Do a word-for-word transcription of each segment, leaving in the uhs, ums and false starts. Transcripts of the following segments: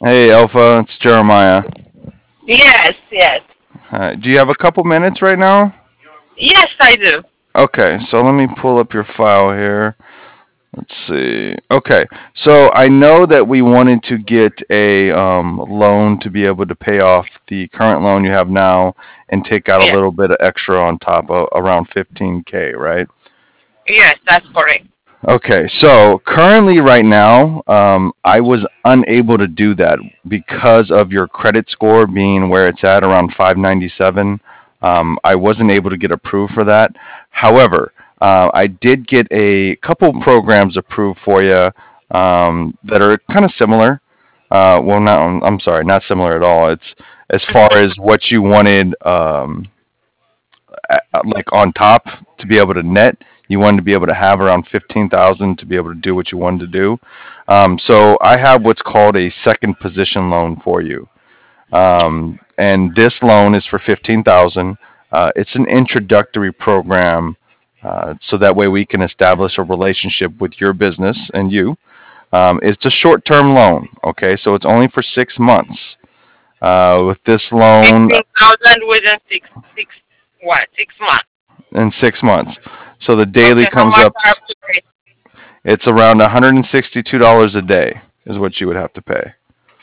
Hey, Alpha, it's Jeremiah. Yes, yes. Hi. Do you have a couple minutes right now? Yes, I do. Okay, so let me pull up your file here. Let's see. Okay, so I know that we wanted to get a um, loan to be able to pay off the current loan you have now and take out a Yes, little bit of extra on top of around fifteen k, right? yes, that's correct. Okay, so currently, right now, um, I was unable to do that because of your credit score being where it's at around five ninety-seven. Um, I wasn't able to get approved for that. However, uh, I did get a couple programs approved for you um, that are kind of similar. Uh, well, not I'm I'm sorry, not similar at all. It's as far as what you wanted. Um, uh, like on top to be able to net. You wanted to be able to have around fifteen thousand to be able to do what you wanted to do. Um, so I have what's called a second position loan for you, um, and this loan is for fifteen thousand. Uh, it's an introductory program, uh, so that way we can establish a relationship with your business and you. Um, it's a short-term loan, okay? So it's only for six months. Uh, with this loan, Fifteen thousand within six, six, what, six months. in six months. So the daily Okay, how comes much up. I have to pay? It's around one hundred sixty-two dollars a day is what you would have to pay.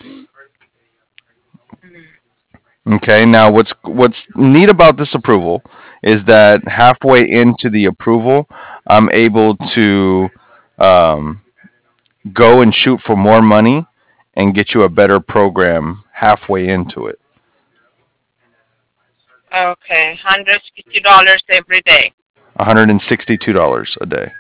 Okay. Now, what's what's neat about this approval is that halfway into the approval, I'm able to um, go and shoot for more money and get you a better program halfway into it. Okay, one hundred fifty dollars every day. one hundred sixty-two dollars a day.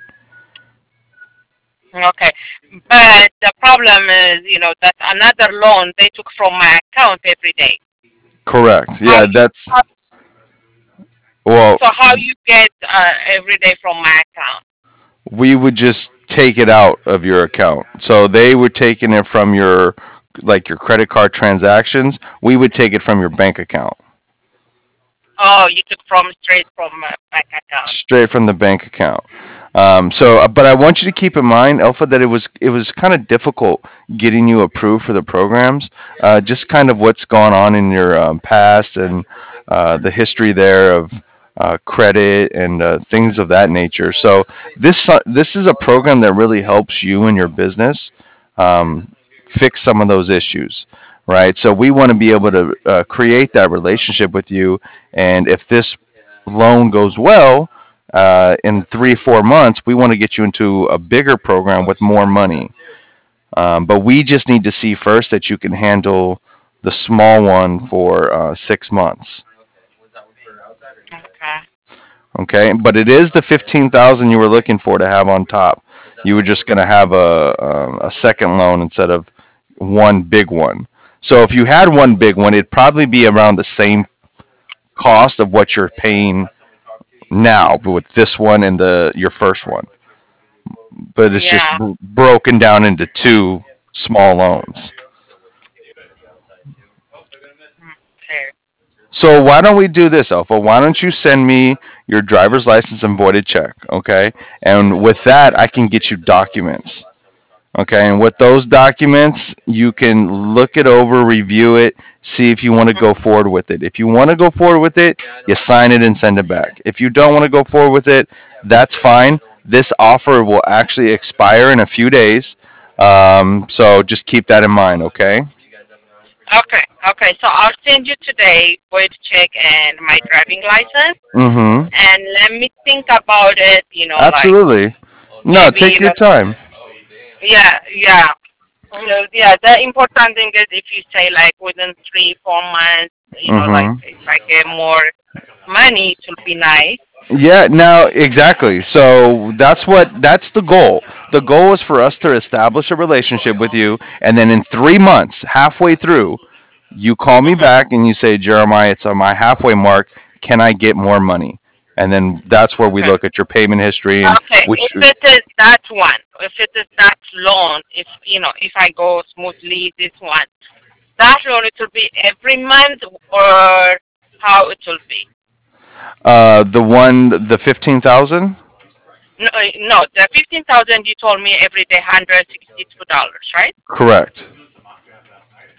Okay, but the problem is, you know, that another loan they took from my account every day. Correct. How Yeah, you, that's how, well, so how you get uh, every day from my account? we would just take it out of your account. So they were taking it from your like your credit card transactions. We would take it from your bank account. Oh, you took from straight from my bank account. Straight from the bank account. Um, so, uh, but I want you to keep in mind, Alpha, that it was it was kind of difficult getting you approved for the programs. Uh, just kind of what's gone on in your um, past and uh, the history there of uh, credit and uh, things of that nature. So this uh, this is a program that really helps you and your business um, fix some of those issues. Right, so we want to be able to uh, create that relationship with you, and if this loan goes well, uh, in three four months, we want to get you into a bigger program with more money. Um, but we just need to see first that you can handle the small one for uh, six months. Okay. Okay, but it is the fifteen thousand you were looking for to have on top. You were just going to have a, a a second loan instead of one big one. So if you had one big one, it'd probably be around the same cost of what you're paying now with this one and the your first one, but it's just Yeah. b- broken down into two small loans. Okay. So why don't we do this, Alpha? Why don't you send me your driver's license and voided check, okay? And with that, I can get you documents, okay? And with those documents, you can look it over, review it, see if you want to go forward with it. If you want to go forward with it, you sign it and send it back. If you don't want to go forward with it, that's fine. This offer will actually expire in a few days, um, so just keep that in mind, okay? Okay. Okay. So I'll send you today void check and my driving license, Mm-hmm. and let me think about it. You know, like Absolutely. No, maybe take you your know, time. yeah, yeah. You know, yeah. The important thing is if you say like within three, four months, you know, like Mm-hmm. if I get more money, it will be nice. Yeah, now exactly. So that's what that's the goal. The goal is for us to establish a relationship with you, and then in three months, halfway through, you call me Hmm. back and you say, Jeremiah, it's on my halfway mark. Can I get more money? And then that's where we Okay. look at your payment history and Okay. If which. it is that one, if it is that loan, if you know, if I go smoothly this one, that loan it will be every month or how it will be. Uh, the one, the fifteen thousand. No, uh, no, the fifteen thousand you told me every day, hundred sixty-two dollars, right? Correct.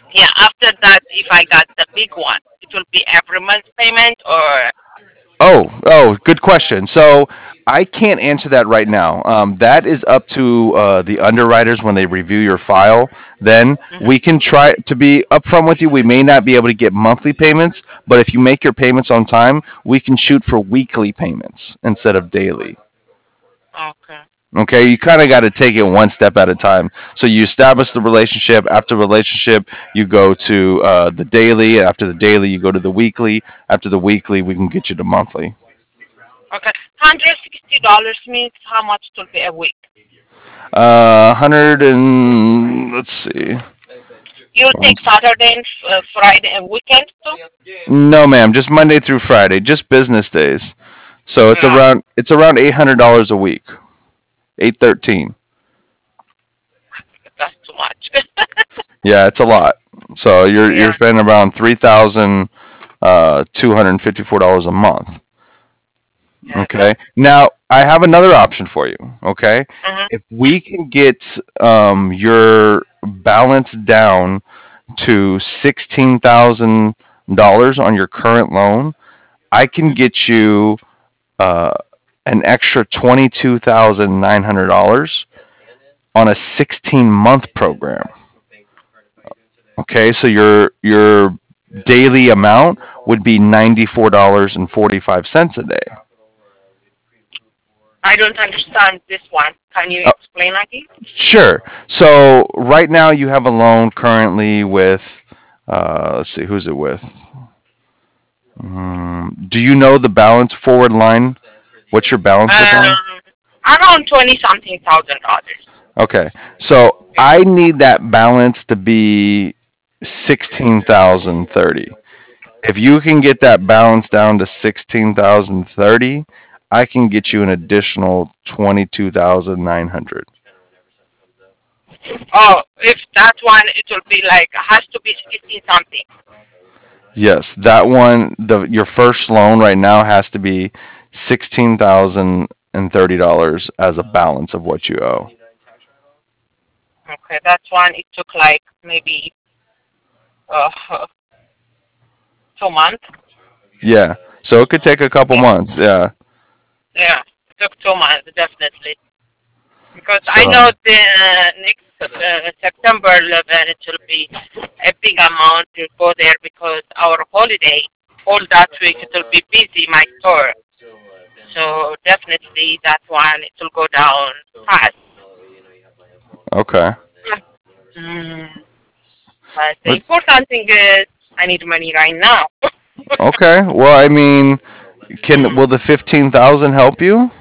Yeah, after that, if I got the big one, it will be every month payment or. Oh, oh, good question. So I can't answer that right now. Um, that is up to uh, the underwriters when they review your file. Then Mhm. we can try to be upfront with you. We may not be able to get monthly payments, but if you make your payments on time, we can shoot for weekly payments instead of daily. Okay. Okay, you kind of got to take it one step at a time. So you establish the relationship. After the relationship, you go to uh, the daily. After the daily, you go to the weekly. After the weekly, we can get you to monthly. Okay. Hundred sixty dollars means how much it will be a week? Uh, hundred and let's see. You'll One take Saturday and uh, Friday and weekend too. No, ma'am, just Monday through Friday, just business days. So it's Yeah, around it's around eight hundred dollars a week. Eight thirteen. that's too much. Yeah, it's a lot. So you're you're Yeah. spending around three thousand uh two hundred and fifty four dollars a month. Yeah. That's. Okay. Now I have another option for you. Okay. Mhm. If we can get um your balance down to sixteen thousand dollars on your current loan, I can Mhm. get you uh, an extra twenty-two thousand nine hundred dollars on a sixteen month program. Okay, so your your daily amount would be ninety-four dollars and forty-five cents a day. I don't understand this one. Can you Uh, explain again? sure. So right now you have a loan currently with, uh, let's see, who's it with? Um, do you know the balance forward line? What's your balance with them? Um, around twenty something thousand dollars. Okay, so Yeah. I need that balance to be sixteen thousand thirty. If you can get that balance down to sixteen thousand thirty, I can get you an additional twenty-two thousand nine hundred. Oh, if that one, it will be like has to be sixteen something. Yes, that one, the your first loan right now has to be sixteen thousand thirty dollars as a balance of what you owe. Okay, that one it took like maybe uh two months. Yeah, so it could take a couple Yeah, months. Yeah, yeah, it took two months definitely. Because I so know the uh, next uh, September eleventh it will be a big amount to go there because our holiday all that week it will be busy my store. So definitely that one it will go down fast. okay. Mm, but the Let's important thing is I need money right now. okay. Well, I mean, can Mm. will the fifteen thousand help you?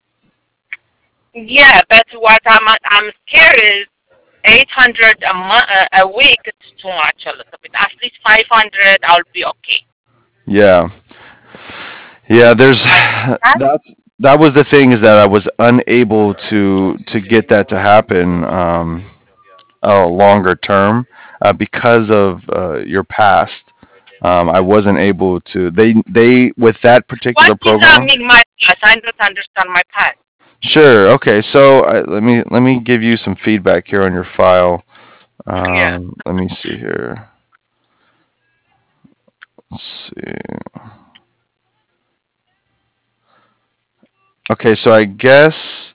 Yeah, but what I'm I'm scared is eight hundred a month a week. It's too much a little bit. At least five hundred, I'll be okay. Yeah. Yeah, there's Five. That. that's that was the thing is that I was unable to to get that to happen um a longer term uh, because of uh, your past. Um, I wasn't able to. They they with that What particular is I program. mean my past? I don't understand my past. Sure. Okay. So I, let me let me give you some feedback here on your file. Yeah. Um, let me see here. Let's see. Okay. So I guess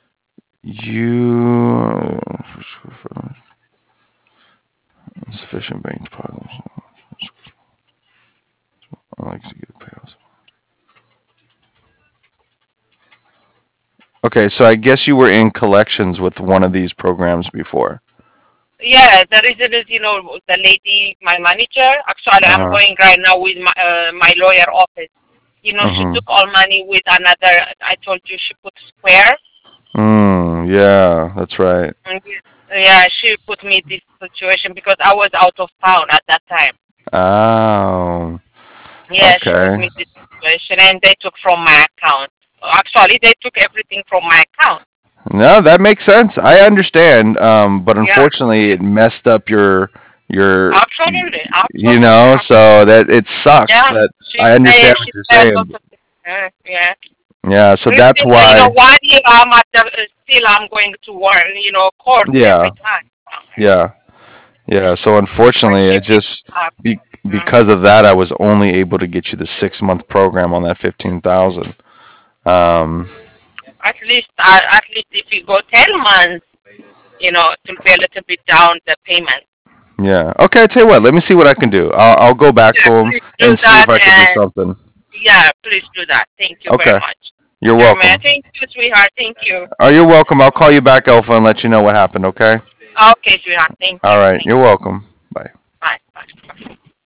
you sufficient bank deposit. I like to get payouts. Okay, so I guess you were in collections with one of these programs before. Yeah, the reason is, you know, the lady, my manager, actually I'm Uh-huh. going right now with my, uh, my lawyer office. You know, she Uh-huh. took all money with another, I told you she put Square. Mm, yeah, that's right. And yeah, she put me this situation because I was out of town at that time. Oh, Yeah, she put okay. me this situation and they took from my account. Actually, they took everything from my account. No, that makes sense. I understand. Um, but Yeah, unfortunately, it messed up your your absolutely, you absolutely, know, absolutely. so that it sucks Yeah, that she I pay, understand she what you're pay a lot saying. of things. Uh, yeah. Yeah, so It's that's been, uh, you know, why. one year I'm at the, uh, still I'm going to work, you know, court every Yeah, time. yeah. Yeah, so But unfortunately, keep it it just up. be, Mm. because of that, I was only able to get you the six month program on that fifteen thousand. Um, At least, uh, at least if you go ten months, you know, it will be a little bit down the payment. yeah. Okay, I tell you what. Let me see what I can do. I'll, I'll go back to Yeah, him please do and see that, if I could do and something. yeah, please do that. Thank you very Okay. much. You're All right, welcome. thank you, sweetheart. Thank you. Oh, you're welcome. I'll call you back, Alpha, and let you know what happened. Okay. Okay, sweetheart. Thank All you. right. Thank You're you. welcome. Bye. Bye. Bye.